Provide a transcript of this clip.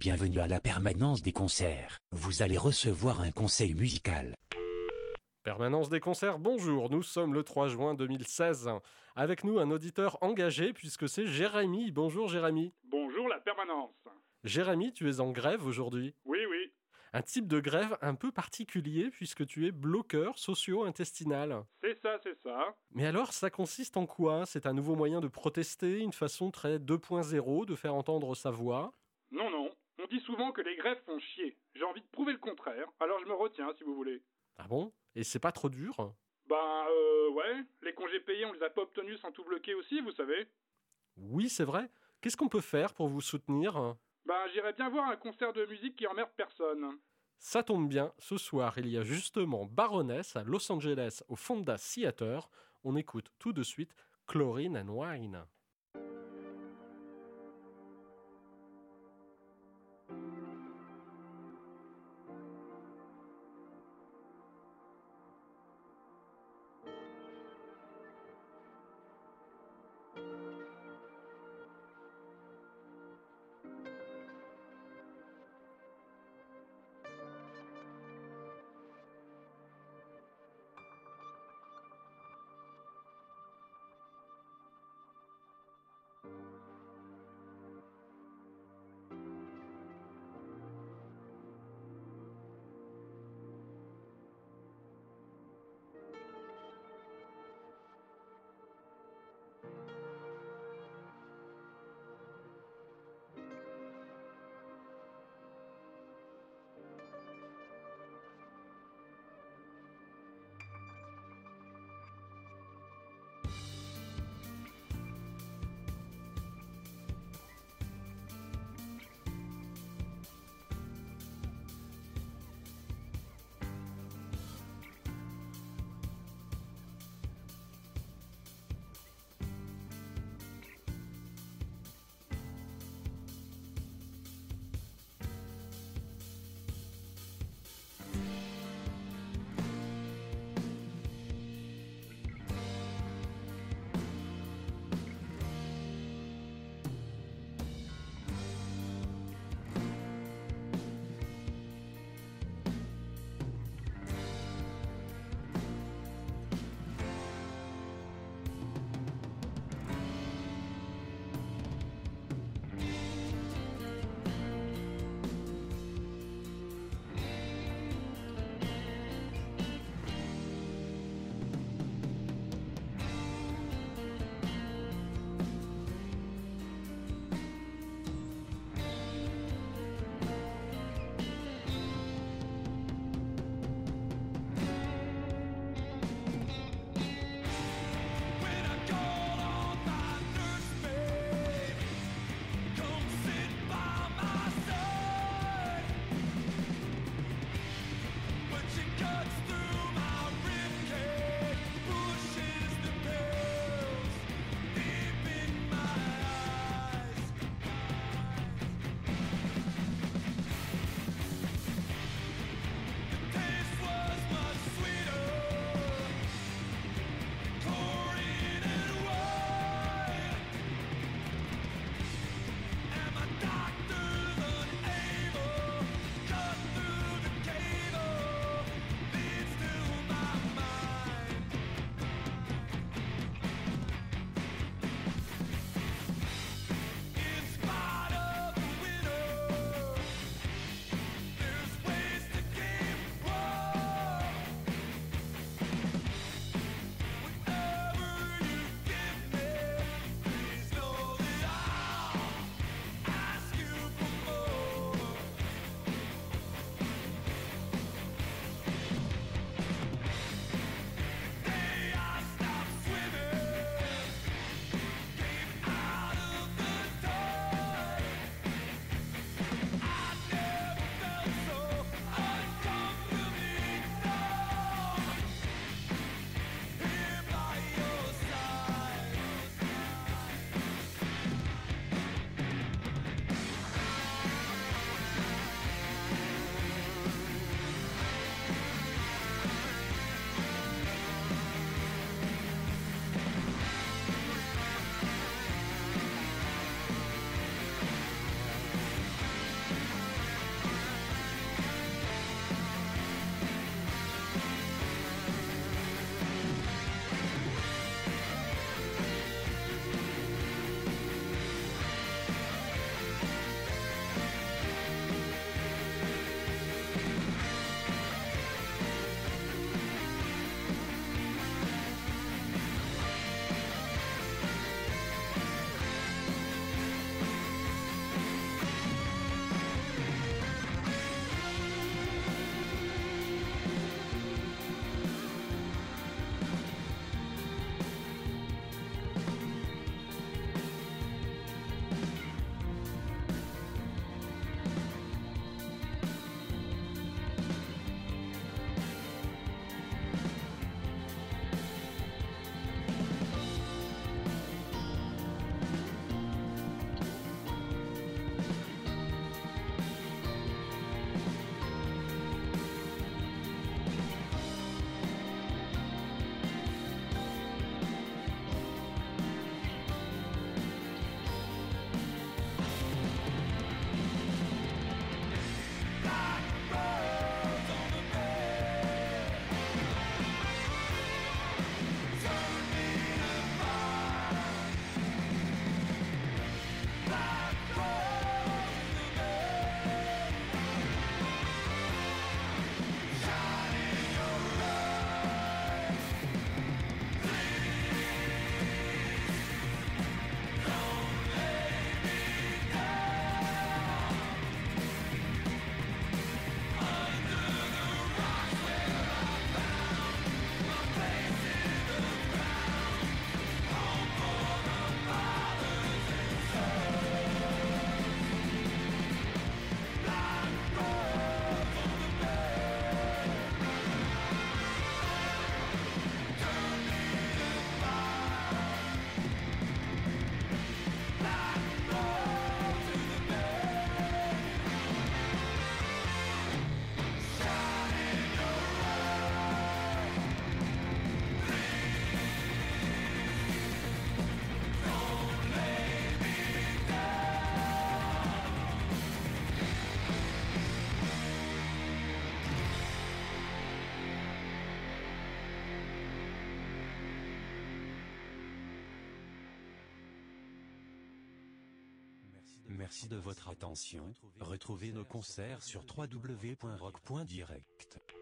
Bienvenue à la permanence des concerts. Vous allez recevoir un conseil musical. Permanence des concerts, bonjour, nous sommes le 3 juin 2016. Avec nous un auditeur engagé puisque c'est Jérémy. Bonjour Jérémy. Bonjour la permanence. Jérémy, tu es en grève aujourd'hui. Oui, oui, Un type de grève un peu particulier puisque tu es bloqueur socio-intestinal. c'est ça. Mais alors ça consiste en quoi? C'est un nouveau moyen de protester, une façon très 2.0 de faire entendre sa voix? Non, on dit souvent que les grèves font chier. J'ai envie de prouver le contraire, alors je me retiens si vous voulez. Ah bon? Et c'est pas trop dur? Ouais, les congés payés on les a pas obtenus sans tout bloquer aussi, vous savez. Oui, c'est vrai. Qu'est-ce qu'on peut faire pour vous soutenir? J'irais bien voir un concert de musique qui emmerde personne. Ça tombe bien, ce soir il y a justement Baroness à Los Angeles au Fonda Theater. On écoute tout de suite Chlorine and Wine. Merci de votre attention. Retrouvez nos concerts sur www.rock.direct.